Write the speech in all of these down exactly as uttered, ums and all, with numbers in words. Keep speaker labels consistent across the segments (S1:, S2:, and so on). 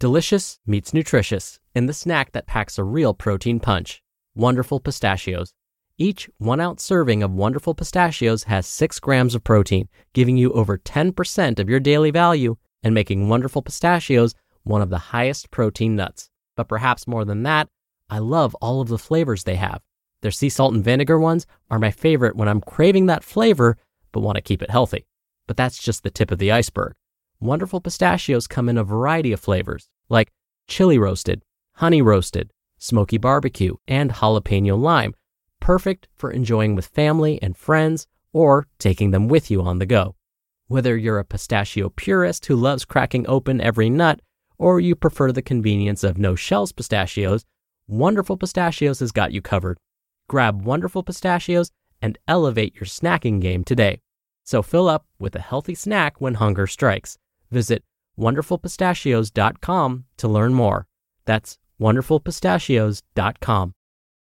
S1: Delicious meets nutritious in the snack that packs a real protein punch. Wonderful Pistachios. Each one-ounce serving of Wonderful Pistachios has six grams of protein, giving you over ten percent of your daily value and making Wonderful Pistachios one of the highest protein nuts. But perhaps more than that, I love all of the flavors they have. Their sea salt and vinegar ones are my favorite when I'm craving that flavor but want to keep it healthy. But that's just the tip of the iceberg. Wonderful Pistachios come in a variety of flavors, like chili roasted, honey roasted, smoky barbecue, and jalapeno lime, perfect for enjoying with family and friends or taking them with you on the go. Whether you're a pistachio purist who loves cracking open every nut, or you prefer the convenience of no-shells pistachios, Wonderful Pistachios has got you covered. Grab Wonderful Pistachios and elevate your snacking game today. So fill up with a healthy snack when hunger strikes. Visit wonderful pistachios dot com to learn more. That's wonderful pistachios dot com.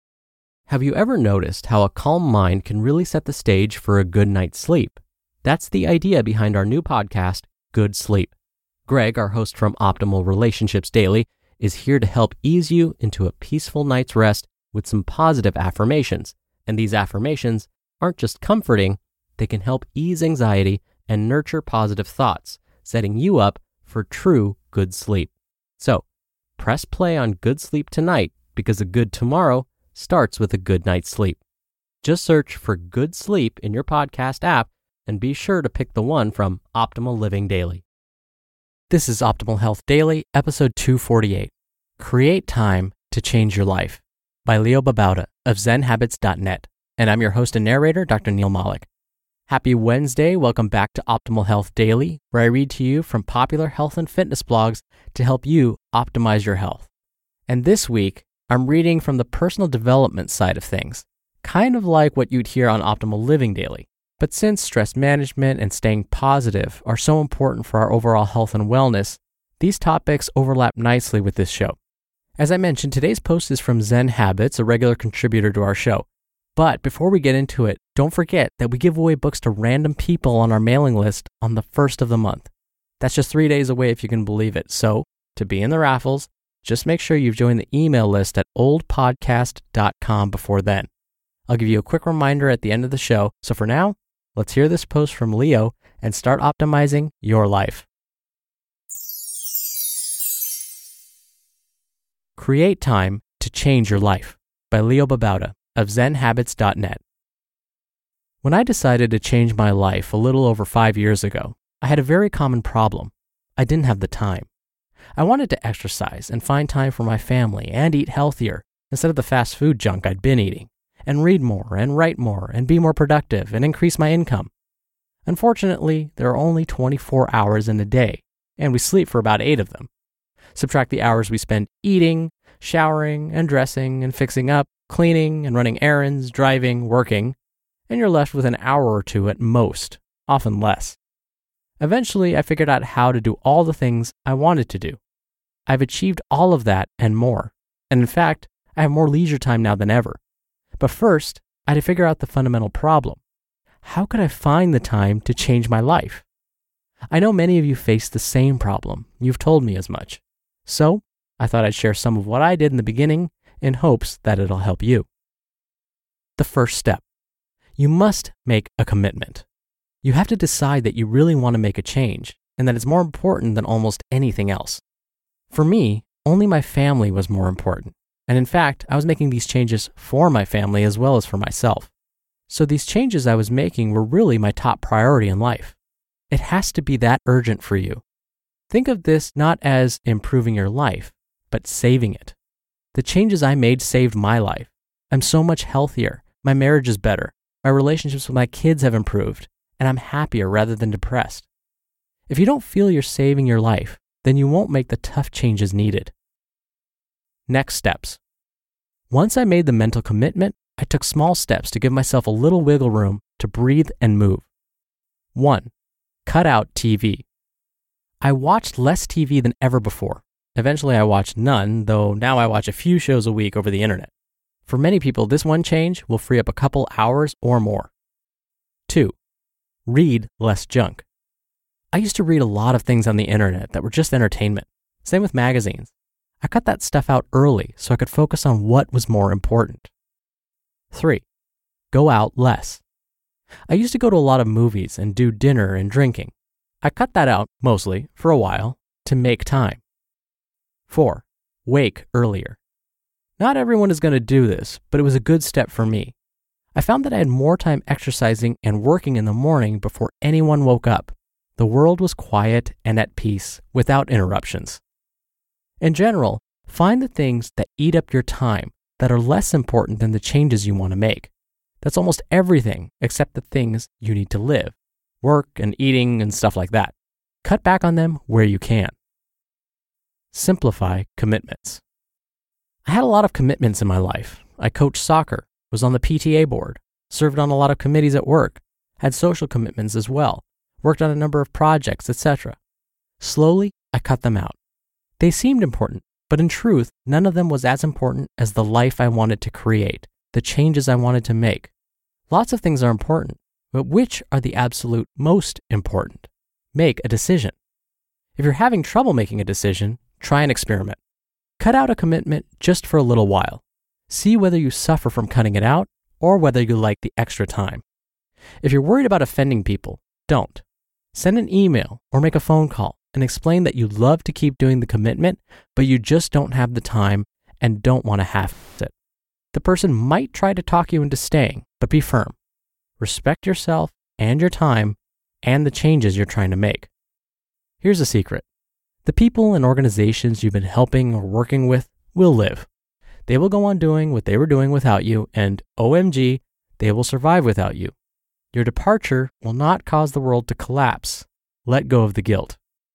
S1: Have you ever noticed how a calm mind can really set the stage for a good night's sleep? That's the idea behind our new podcast, Good Sleep. Greg, our host from Optimal Relationships Daily, is here to help ease you into a peaceful night's rest with some positive affirmations. And these affirmations aren't just comforting, they can help ease anxiety and nurture positive thoughts, setting you up for true good sleep. So, press play on Good Sleep tonight because a good tomorrow starts with a good night's sleep. Just search for Good Sleep in your podcast app and be sure to pick the one from Optimal Living Daily. This is Optimal Health Daily, episode two forty-eight. Create Time to Change Your Life by Leo Babauta of zen habits dot net. And I'm your host and narrator, Doctor Neil Malik. Happy Wednesday. Welcome back to Optimal Health Daily, where I read to you from popular health and fitness blogs to help you optimize your health. And this week, I'm reading from the personal development side of things, kind of like what you'd hear on Optimal Living Daily. But since stress management and staying positive are so important for our overall health and wellness, these topics overlap nicely with this show. As I mentioned, today's post is from Zen Habits, a regular contributor to our show. But before we get into it, don't forget that we give away books to random people on our mailing list on the first of the month. That's just three days away if you can believe it. So, to be in the raffles, just make sure you've joined the email list at old podcast dot com before then. I'll give you a quick reminder at the end of the show. So for now, let's hear this post from Leo and start optimizing your life. Create Time to Change Your Life by Leo Babauta of zen habits dot net. When I decided to change my life a little over five years ago, I had a very common problem. I didn't have the time. I wanted to exercise and find time for my family and eat healthier instead of the fast food junk I'd been eating, and read more and write more and be more productive and increase my income. Unfortunately, there are only twenty-four hours in a day, and we sleep for about eight of them. Subtract the hours we spend eating, showering, and dressing, and fixing up, cleaning, and running errands, driving, working, and you're left with an hour or two at most, often less. Eventually, I figured out how to do all the things I wanted to do. I've achieved all of that and more, and in fact, I have more leisure time now than ever. But first, I had to figure out the fundamental problem. How could I find the time to change my life? I know many of you face the same problem. You've told me as much. So, I thought I'd share some of what I did in the beginning in hopes that it'll help you. The first step. You must make a commitment. You have to decide that you really want to make a change and that it's more important than almost anything else. For me, only my family was more important. And in fact, I was making these changes for my family as well as for myself. So these changes I was making were really my top priority in life. It has to be that urgent for you. Think of this not as improving your life, but saving it. The changes I made saved my life. I'm so much healthier. My marriage is better. My relationships with my kids have improved, and I'm happier rather than depressed. If you don't feel you're saving your life, then you won't make the tough changes needed. Next steps. Once I made the mental commitment, I took small steps to give myself a little wiggle room to breathe and move. One, cut out T V. I watched less T V than ever before. Eventually I watched none, though now I watch a few shows a week over the internet. For many people, this one change will free up a couple hours or more. Two, read less junk. I used to read a lot of things on the internet that were just entertainment. Same with magazines. I cut that stuff out early so I could focus on what was more important. Three, go out less. I used to go to a lot of movies and do dinner and drinking. I cut that out, mostly, for a while, to make time. Four, wake earlier. Not everyone is going to do this, but it was a good step for me. I found that I had more time exercising and working in the morning before anyone woke up. The world was quiet and at peace without interruptions. In general, find the things that eat up your time that are less important than the changes you want to make. That's almost everything except the things you need to live, work and eating and stuff like that. Cut back on them where you can. Simplify commitments. I had a lot of commitments in my life. I coached soccer, was on the P T A board, served on a lot of committees at work, had social commitments as well, worked on a number of projects, et cetera. Slowly, I cut them out. They seemed important, but in truth, none of them was as important as the life I wanted to create, the changes I wanted to make. Lots of things are important, but which are the absolute most important? Make a decision. If you're having trouble making a decision, try an experiment. Cut out a commitment just for a little while. See whether you suffer from cutting it out or whether you like the extra time. If you're worried about offending people, don't. Send an email or make a phone call and explain that you love to keep doing the commitment, but you just don't have the time and don't want to half it. The person might try to talk you into staying, but be firm. Respect yourself and your time and the changes you're trying to make. Here's a secret. The people and organizations you've been helping or working with will live. They will go on doing what they were doing without you, and O M G, they will survive without you. Your departure will not cause the world to collapse. Let go of the guilt.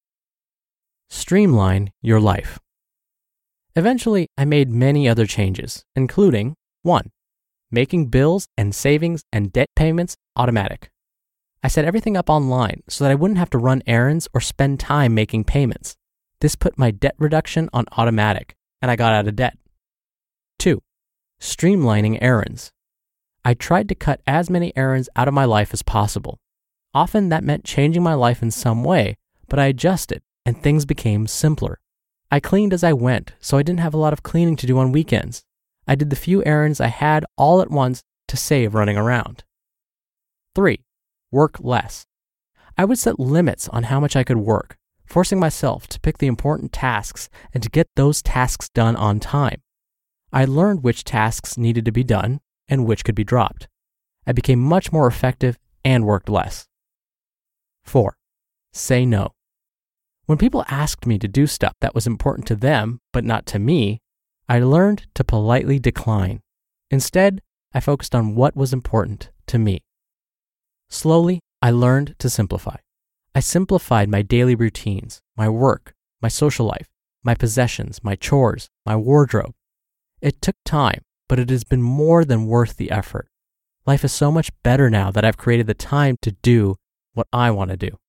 S1: Streamline your life. Eventually, I made many other changes, including one, making bills and savings and debt payments automatic. I set everything up online so that I wouldn't have to run errands or spend time making payments. This put my debt reduction on automatic, and I got out of debt. Two, streamlining errands. I tried to cut as many errands out of my life as possible. Often that meant changing my life in some way, but I adjusted and things became simpler. I cleaned as I went, so I didn't have a lot of cleaning to do on weekends. I did the few errands I had all at once to save running around. Three, work less. I would set limits on how much I could work, forcing myself to pick the important tasks and to get those tasks done on time. I learned which tasks needed to be done and which could be dropped. I became much more effective and worked less. Four, say no. When people asked me to do stuff that was important to them, but not to me, I learned to politely decline. Instead, I focused on what was important to me. Slowly, I learned to simplify. I simplified my daily routines, my work, my social life, my possessions, my chores, my wardrobe. It took time, but it has been more than worth the effort. Life is so much better now that I've created the time to do what I want to do.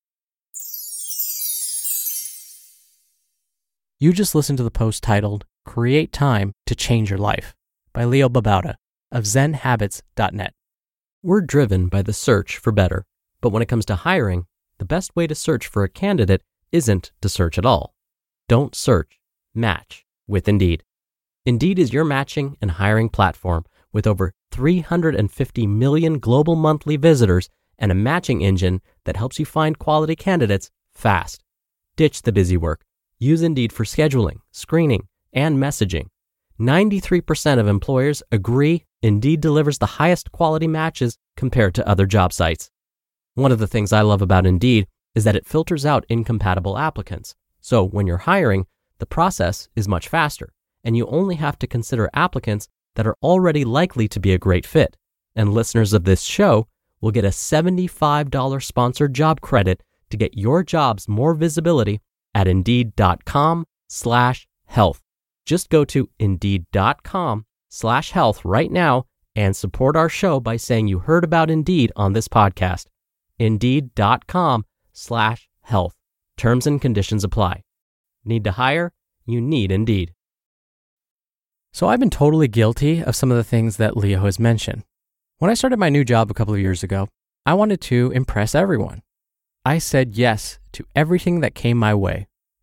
S1: You just listened to the post titled, Create Time to Change Your Life by Leo Babauta of zen habits dot net. We're driven by the search for better, but when it comes to hiring, the best way to search for a candidate isn't to search at all. Don't search, match with Indeed. Indeed is your matching and hiring platform with over three hundred fifty million global monthly visitors and a matching engine that helps you find quality candidates fast. Ditch the busy work. Use Indeed for scheduling, screening, and messaging. ninety-three percent of employers agree Indeed delivers the highest quality matches compared to other job sites. One of the things I love about Indeed is that it filters out incompatible applicants. So when you're hiring, the process is much faster, and you only have to consider applicants that are already likely to be a great fit. And listeners of this show will get a seventy-five dollars sponsored job credit to get your jobs more visibility at Indeed.com slash health. Just go to Indeed.com slash health right now and support our show by saying you heard about Indeed on this podcast. Indeed.com slash health. Terms and conditions apply. Need to hire? You need Indeed. So I've been totally guilty of some of the things that Leo has mentioned. When I started my new job a couple of years ago, I wanted to impress everyone. I said yes to everything that came my way,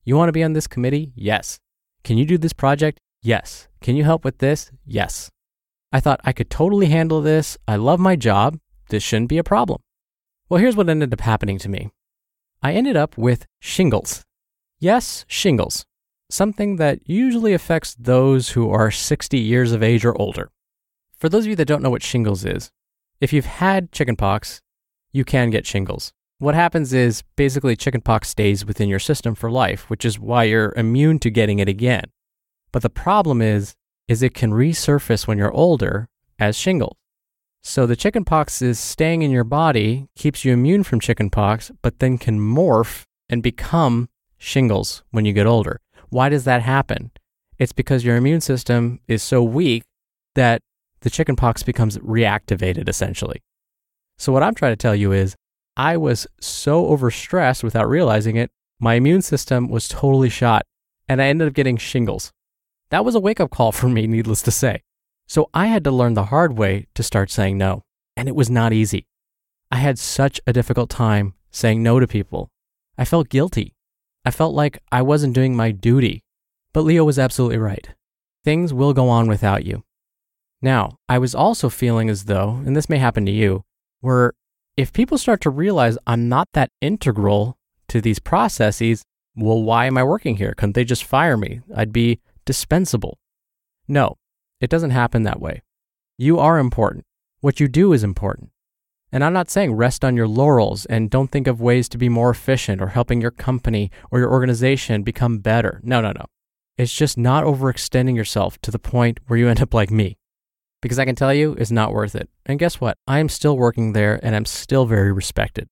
S1: You want to be on this committee? Yes. Can you do this project? Yes. Can you help with this? Yes. I thought I could totally handle this. I love my job. This shouldn't be a problem. Well, here's what ended up happening to me. I ended up with shingles. Yes, shingles. Something that usually affects those who are sixty years of age or older. For those of you that don't know what shingles is, if you've had chickenpox, you can get shingles. What happens is basically chickenpox stays within your system for life, which is why you're immune to getting it again. But the problem is, is it can resurface when you're older as shingles. So the chickenpox is staying in your body, keeps you immune from chickenpox, but then can morph and become shingles when you get older. Why does that happen? It's because your immune system is so weak that the chickenpox becomes reactivated essentially. So what I'm trying to tell you is, I was so overstressed without realizing it, my immune system was totally shot, and I ended up getting shingles. That was a wake-up call for me, needless to say. So I had to learn the hard way to start saying no, and it was not easy. I had such a difficult time saying no to people. I felt guilty. I felt like I wasn't doing my duty. But Leo was absolutely right. Things will go on without you. Now, I was also feeling as though, and this may happen to you, where if people start to realize I'm not that integral to these processes, well, why am I working here? Couldn't they just fire me? I'd be dispensable. No, it doesn't happen that way. You are important. What you do is important. And I'm not saying rest on your laurels and don't think of ways to be more efficient or helping your company or your organization become better. No, no, no. It's just not overextending yourself to the point where you end up like me. Because I can tell you, it's not worth it. And guess what? I am still working there and I'm still very respected.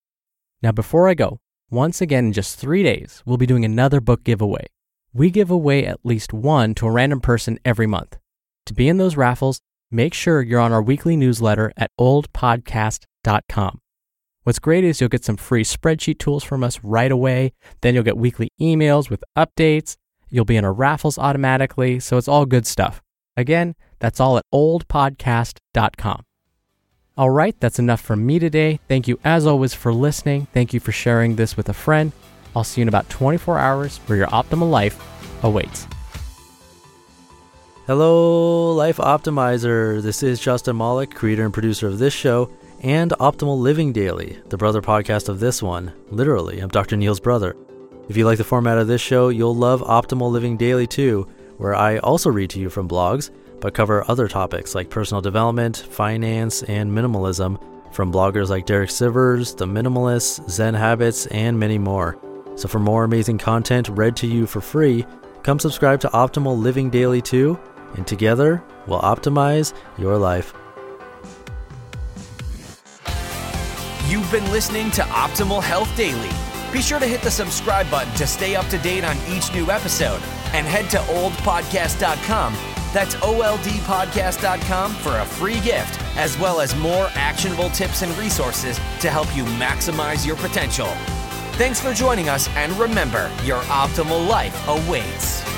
S1: Now, before I go, once again, in just three days, we'll be doing another book giveaway. We give away at least one to a random person every month. To be in those raffles, make sure you're on our weekly newsletter at old podcast dot com. What's great is you'll get some free spreadsheet tools from us right away. Then you'll get weekly emails with updates. You'll be in our raffles automatically, so it's all good stuff. Again, that's all at old podcast dot com. All right, that's enough from me today. Thank you as always for listening. Thank you for sharing this with a friend. I'll see you in about twenty-four hours where your optimal life awaits.
S2: Hello, Life Optimizer. This is Justin Malik, creator and producer of this show and Optimal Living Daily, the brother podcast of this one. Literally, I'm Doctor Neil's brother. If you like the format of this show, you'll love Optimal Living Daily too, where I also read to you from blogs, but cover other topics like personal development, finance, and minimalism from bloggers like Derek Sivers, The Minimalists, Zen Habits, and many more. So for more amazing content read to you for free, come subscribe to Optimal Living Daily too, and together we'll optimize your life.
S3: You've been listening to Optimal Health Daily. Be sure to hit the subscribe button to stay up to date on each new episode, and head to old podcast dot com. That's O L D podcast dot com for a free gift, as well as more actionable tips and resources to help you maximize your potential. Thanks for joining us, and remember, your optimal life awaits.